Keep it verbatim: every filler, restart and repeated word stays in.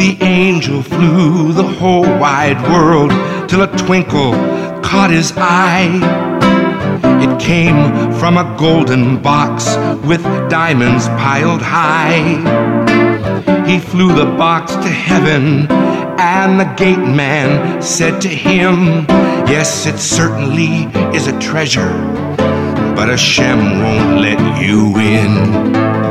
The angel flew the whole wide world till a twinkle caught his eye. It came from a golden box with diamonds piled high. He flew the box to heaven, and the gate man said to him, yes, it certainly is a treasure, but Hashem won't let you in.